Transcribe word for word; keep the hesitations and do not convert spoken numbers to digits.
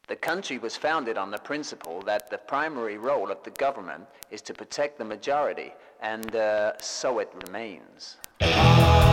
The country was founded on the principle that the primary role of the government is to protect the majority, and uh, so it remains.